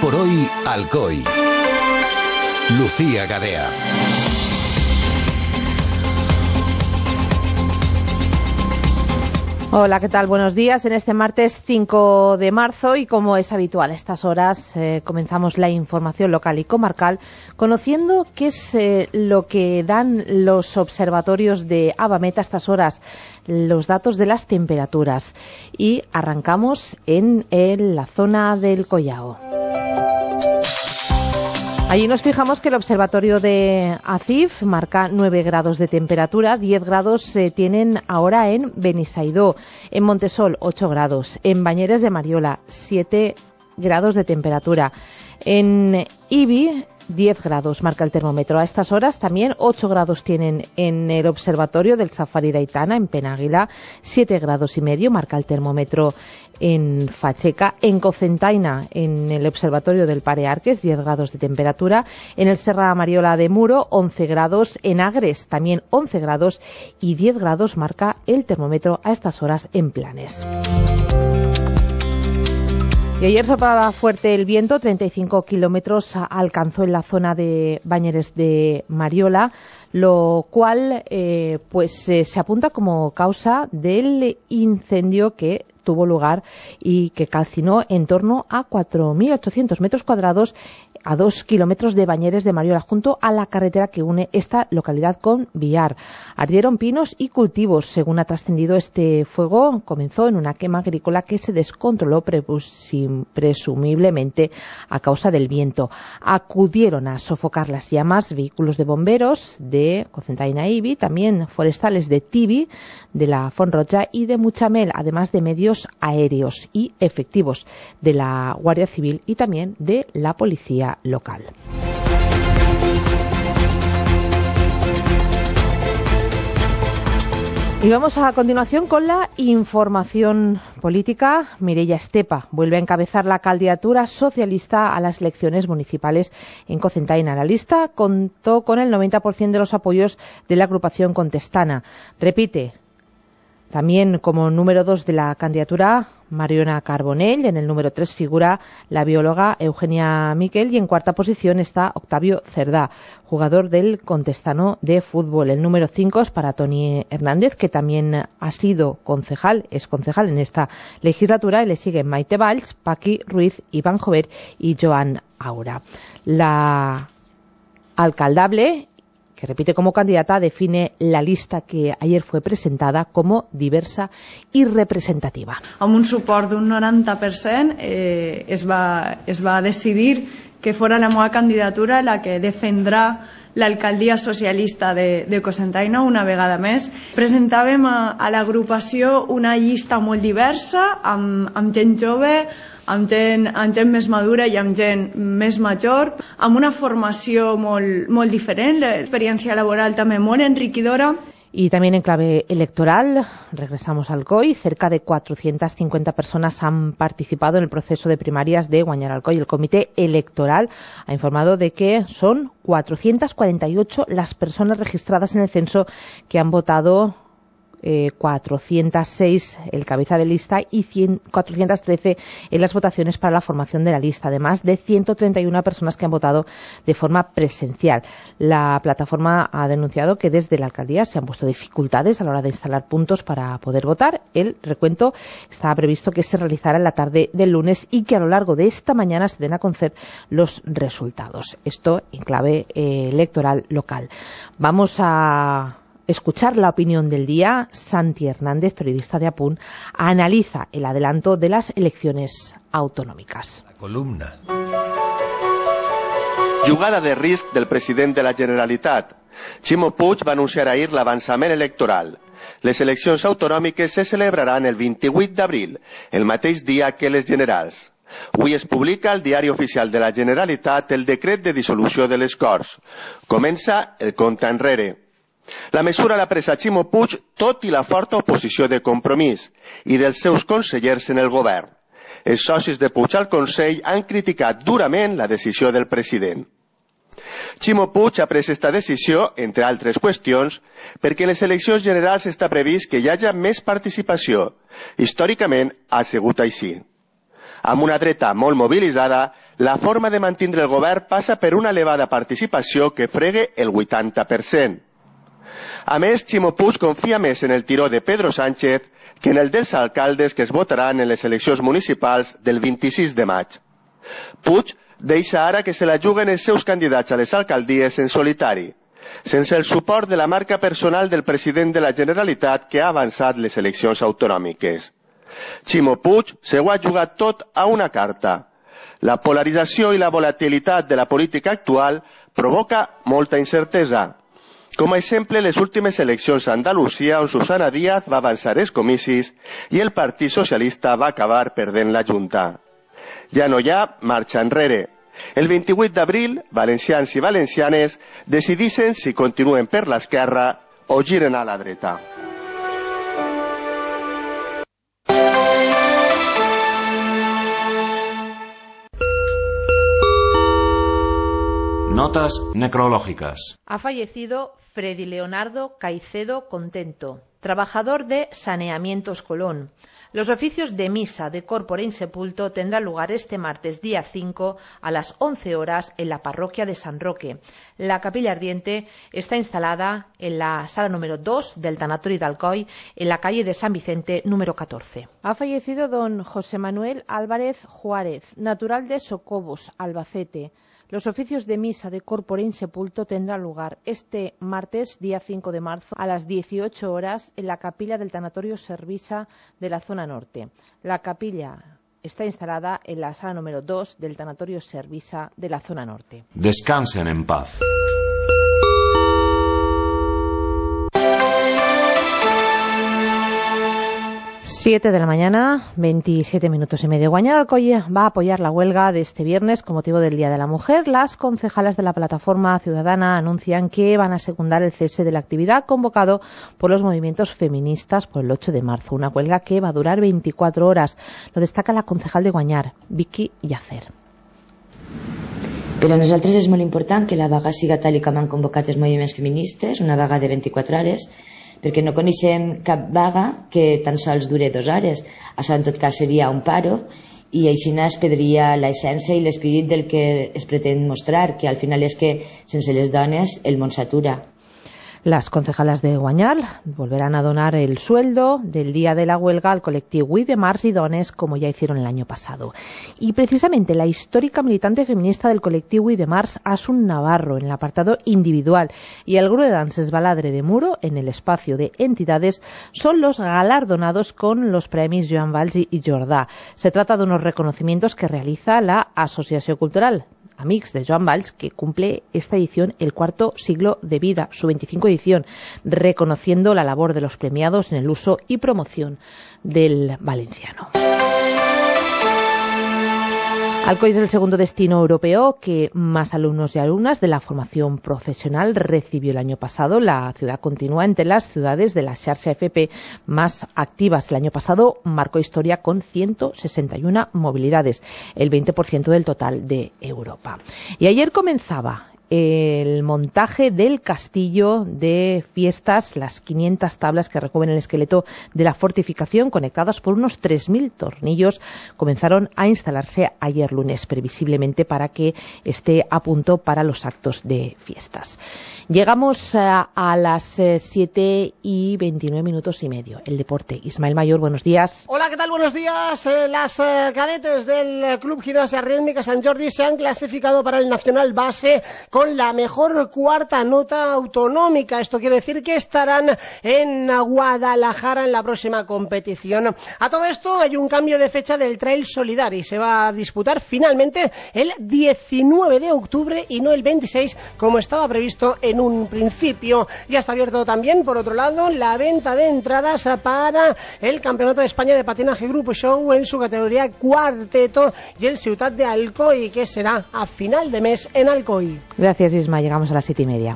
por hoy, Alcoy. Lucía Gadea. Hola, ¿qué tal? Buenos días. En este martes 5 de marzo y como es habitual a estas horas comenzamos la información local y comarcal conociendo qué es lo que dan los observatorios de Avamet a estas horas, los datos de las temperaturas. Y arrancamos en la zona del Collao. Allí nos fijamos que el observatorio de ACIF marca 9 grados de temperatura, 10 grados tienen ahora en Benisaidó, en Montesol 8 grados, en Bañeres de Mariola 7 grados de temperatura, en Ibi 10 grados marca el termómetro. A estas horas también 8 grados tienen en el observatorio del Safari de Aitana, en Penàguila, 7 grados y medio marca el termómetro en Facheca, en Cocentaina, en el observatorio del Pare Arques, 10 grados de temperatura, en el Serra Mariola de Muro, 11 grados, en Agres también 11 grados y 10 grados marca el termómetro a estas horas en Planes. Y ayer soplaba fuerte el viento, 35 kilómetros alcanzó en la zona de Bañeres de Mariola, lo cual se apunta como causa del incendio que tuvo lugar y que calcinó en torno a 4.800 metros cuadrados a 2 kilómetros de Bañeres de Mariola, junto a la carretera que une esta localidad con Biar. Ardieron pinos y cultivos. Según ha trascendido, este fuego comenzó en una quema agrícola que se descontroló presumiblemente a causa del viento. Acudieron a sofocar las llamas vehículos de bomberos de Cocentaina e Ibi, también forestales de Tibi, de la Font Roja y de Muchamel, además de medios aéreos y efectivos de la Guardia Civil y también de la Policía local. Y vamos a continuación con la información política. Mireia Estepa vuelve a encabezar la candidatura socialista a las elecciones municipales en Cocentaina. La lista contó con el 90% de los apoyos de la agrupación contestana. Repite también como número 2 de la candidatura Mariona Carbonell, en el número 3 figura la bióloga Eugenia Miquel y en cuarta posición está Octavio Cerdá, jugador del Contestano de fútbol. El número 5 es para Toni Hernández, que también ha sido es concejal en esta legislatura, y le siguen Maite Valls, Paqui Ruiz, Iván Jover y Joan Aura. La alcaldable, que repite como candidata, define la lista que ayer fue presentada como diversa i representativa. Amb un suport d'un 90% es va decidir que fora la meva candidatura la que defendrà l'alcaldia socialista de Cocentaina una vegada més. Presentàvem a l'agrupació una llista molt diversa, amb gent jove, amb gent més madura i amb gent més major, amb una formació molt diferent, l'experiència laboral també molt enriquidora. Y también en clave electoral, regresamos al COI, cerca de 450 personas han participado en el proceso de primarias de Guanyar Alcoy. El Comité Electoral ha informado de que son 448 las personas registradas en el censo que han votado, 406 el cabeza de lista y 413 en las votaciones para la formación de la lista, además de 131 personas que han votado de forma presencial. La plataforma ha denunciado que desde la alcaldía se han puesto dificultades a la hora de instalar puntos para poder votar. El recuento estaba previsto que se realizara en la tarde del lunes y que a lo largo de esta mañana se den a conocer los resultados. Esto en clave electoral local. Vamos a escuchar la opinión del día. Santi Hernández, periodista de Apunt, analiza el adelanto de las elecciones autonòmiques. La columna. Jugada de risc del president de la Generalitat. Ximo Puig va anunciar ahir l'avançament electoral. Les eleccions autonòmiques se celebraran el 28 d'abril, el mateix dia que les generals. Avui es publica al Diari Oficial de la Generalitat el decret de dissolució de les Corts. Comença el compte enrere. La mesura l'ha presa Ximo Puig tot i la forta oposició de Compromís i dels seus consellers en el govern. Els socis de Puig al Consell han criticat durament la decisió del president. Ximo Puig ha pres esta decisió, entre altres qüestions, perquè en les eleccions generals està previst que hi hagi més participació. Històricament ha sigut així. Amb una dreta molt mobilitzada, la forma de mantindre el govern passa per una elevada participació que fregue el 80%. A més, Ximo Puig confia més en el tiró de Pedro Sánchez que en el dels alcaldes que es votaran en les eleccions municipals del 26 de maig. Puig deixa ara que se la juguen els seus candidats a les alcaldies en solitari, sense el suport de la marca personal del president de la Generalitat que ha avançat les eleccions autonòmiques. Ximo Puig se ho ha jugat tot a una carta. La polarització i la volatilitat de la política actual provoca molta incertesa. Com a exemple, les últimes eleccions a Andalusia, on Susana Díaz va avançar els comicis i el Partit Socialista va acabar perdent la Junta. Ja no hi ha marxa enrere. El 28 d'abril, valencians i valencianes decidixen si continuen per l'esquerra o giren a la dreta. Notas necrológicas. Ha fallecido Freddy Leonardo Caicedo Contento, trabajador de Saneamientos Colón. Los oficios de misa de Corpore Insepulto tendrán lugar este martes día 5 a las 11 horas en la parroquia de San Roque. La capilla ardiente está instalada en la sala número 2 del Tanatorio de Alcoy, en la calle de San Vicente número 14. Ha fallecido don José Manuel Álvarez Juárez, natural de Socobos, Albacete. Los oficios de misa de Corpore Insepulto tendrán lugar este martes, día 5 de marzo, a las 18 horas en la capilla del Tanatorio Servisa de la zona norte. La capilla está instalada en la sala número 2 del Tanatorio Servisa de la zona norte. Descansen en paz. 7 de la mañana, 27 minutos y medio. Guanyar Alcoy va a apoyar la huelga de este viernes con motivo del Día de la Mujer. Las concejalas de la Plataforma Ciudadana anuncian que van a secundar el cese de la actividad convocado por los movimientos feministas por el 8 de marzo. Una huelga que va a durar 24 horas. Lo destaca la concejal de Guanyar, Vicky Yacer. Per a nosaltres és molt important que la vaga siga tal com han convocat els moviments feministes, una vaga de 24 hores, perquè no coneixem cap vaga que tan sols dure 2 hores. Això en tot cas seria un paro i així es perdria l'essència i l'esperit del que es pretén mostrar, que al final és que sense les dones el món s'atura. Las concejalas de Guanyar volverán a donar el sueldo del día de la huelga al colectivo 8 de març y dones, como ya hicieron el año pasado. Y precisamente la histórica militante feminista del colectivo 8 de març, Asun Navarro, en el apartado individual, y el grupo de danses Baladre de Muro, en el espacio de entidades, son los galardonados con los premios Joan Valls y Jordà. Se trata de unos reconocimientos que realiza la Asociación Cultural Amics de Joan Valls, que cumple esta edición el 4º siglo de vida, su 25 edición, reconociendo la labor de los premiados en el uso y promoción del valenciano. Alcoy es el segundo destino europeo que más alumnos y alumnas de la formación profesional recibió el año pasado. La ciudad continúa entre las ciudades de la xarxa FP más activas. El año pasado marcó historia con 161 movilidades, el 20% del total de Europa. Y ayer comenzaba el montaje del castillo de fiestas, las 500 tablas que recogen el esqueleto de la fortificación, conectadas por unos 3.000 tornillos, comenzaron a instalarse ayer lunes, previsiblemente para que esté a punto para los actos de fiestas. Llegamos a las 7:29 El deporte. Ismael Mayor, buenos días. Hola, ¿qué tal? Buenos días. Las cadetes del Club Gimnasia Rítmica Sant Jordi se han clasificado para el Nacional Base con la mejor cuarta nota autonómica. Esto quiere decir que estarán en Guadalajara en la próxima competición. A todo esto hay un cambio de fecha del Trail Solidari. Se va a disputar finalmente el 19 de octubre y no el 26 como estaba previsto en un principio. Ya está abierto también, por otro lado, la venta de entradas para el Campeonato de España de Patinaje Grupo Show en su categoría cuarteto y el Ciutat de Alcoy, que será a final de mes en Alcoy. Gracias, Isma. Llegamos a las 7:30.